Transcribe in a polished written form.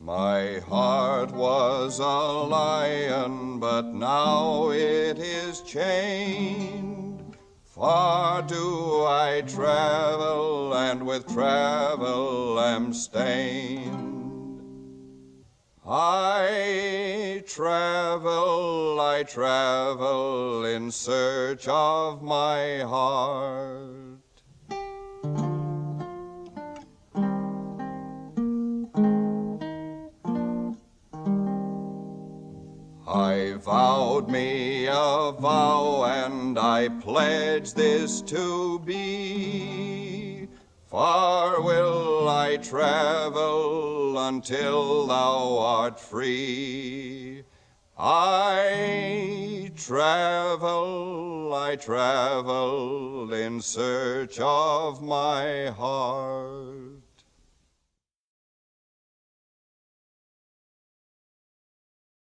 My heart was a lion, but now it is chained. Far do I travel, and with travel am stained. I travel in search of my heart. I vowed me a vow, and I pledge this to be. Far will I travel until thou art free. I travel in search of my heart.